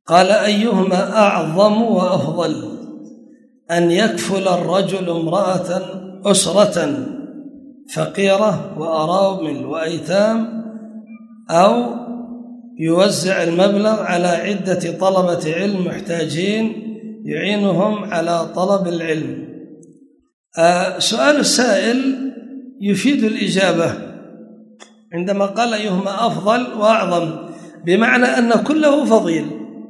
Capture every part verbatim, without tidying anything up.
قال: أيهما أعظم وأفضل، أن يكفل الرجل امرأة أسرة فقيرة وأرامل وأيتام، أو يوزع المبلغ على عدة طلبة علم محتاجين يعينهم على طلب العلم؟ آه سؤال السائل يفيد الإجابة عندما قال أيهما أفضل وأعظم، بمعنى أن كله فضيل،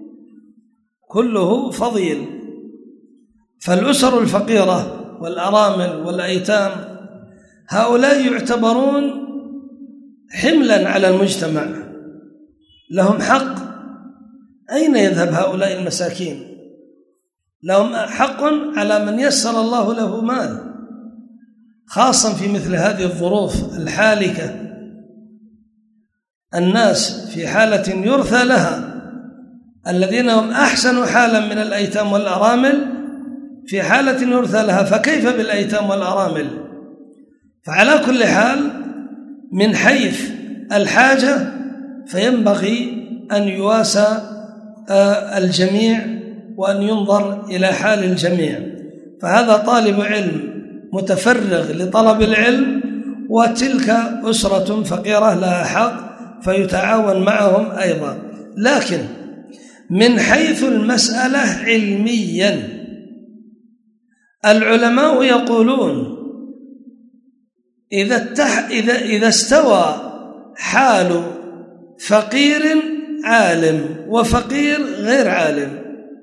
كله فضيل. فالأسر الفقيرة والأرامل والأيتام هؤلاء يعتبرون حملا على المجتمع، لهم حق. أين يذهب هؤلاء المساكين؟ لهم حق على من يسر الله له مال، خاصة في مثل هذه الظروف الحالكة. الناس في حالة يرثى لها، الذين هم أحسن حالا من الأيتام والأرامل في حالة يرثى لها، فكيف بالأيتام والأرامل؟ فعلى كل حال من حيث الحاجة فينبغي أن يواسى الجميع وأن ينظر إلى حال الجميع. فهذا طالب علم متفرغ لطلب العلم، وتلك أسرة فقيرة لها حق فيتعاون معهم أيضا. لكن من حيث المسألة علميا العلماء يقولون إذا, التح... إذا... إذا استوى حال فقير عالم وفقير غير عالم،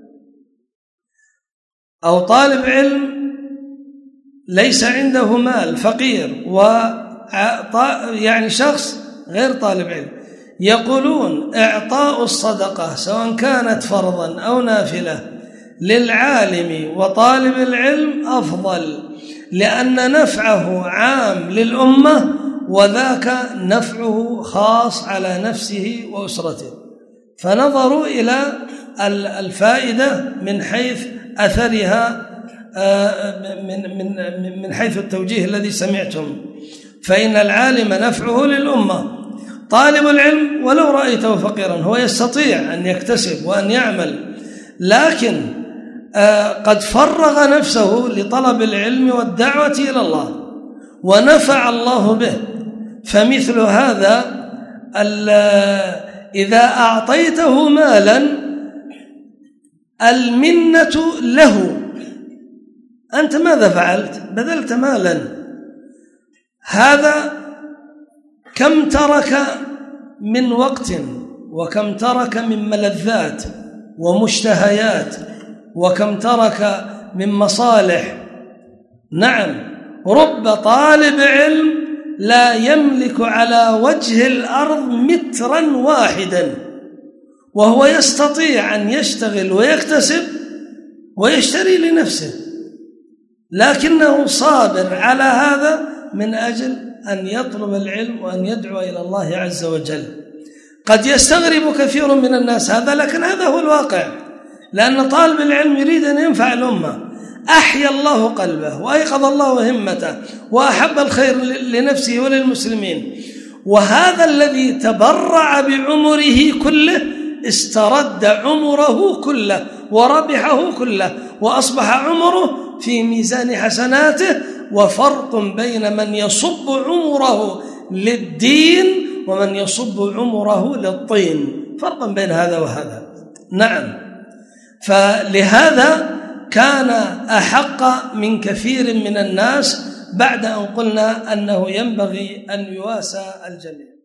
أو طالب علم ليس عنده مال فقير و يعني شخص غير طالب علم، يقولون إعطاء الصدقة سواء كانت فرضا أو نافلة للعالم وطالب العلم أفضل، لأن نفعه عام للأمة وذاك نفعه خاص على نفسه وأسرته. فنظروا إلى الفائدة من حيث أثرها من من من حيث التوجيه الذي سمعتم. فإن العالم نفعه للأمة، طالب العلم ولو رأيته فقيرا هو يستطيع أن يكتسب وأن يعمل، لكن قد فرغ نفسه لطلب العلم والدعوة إلى الله ونفع الله به. فمثل هذا إذا أعطيته مالا المنة له، أنت ماذا فعلت؟ بذلت مالا، هذا كم ترك من وقت وكم ترك من ملذات ومشتهيات وكم ترك من مصالح. نعم، رب طالب علم لا يملك على وجه الأرض مترا واحدا وهو يستطيع أن يشتغل ويكتسب ويشتري لنفسه، لكنه صابر على هذا من أجل أن يطلب العلم وأن يدعو إلى الله عز وجل. قد يستغرب كثير من الناس هذا، لكن هذا هو الواقع، لأن طالب العلم يريد أن ينفع الأمة. أحيا الله قلبه وأيقظ الله همته وأحب الخير لنفسه وللمسلمين، وهذا الذي تبرع بعمره كله استرد عمره كله وربحه كله وأصبح عمره في ميزان حسناته. وفرق بين من يصب عمره للدين ومن يصب عمره للطين، فرق بين هذا وهذا. نعم، فلهذا كان أحق من كثير من الناس بعد أن قلنا أنه ينبغي أن يواسى الجميع.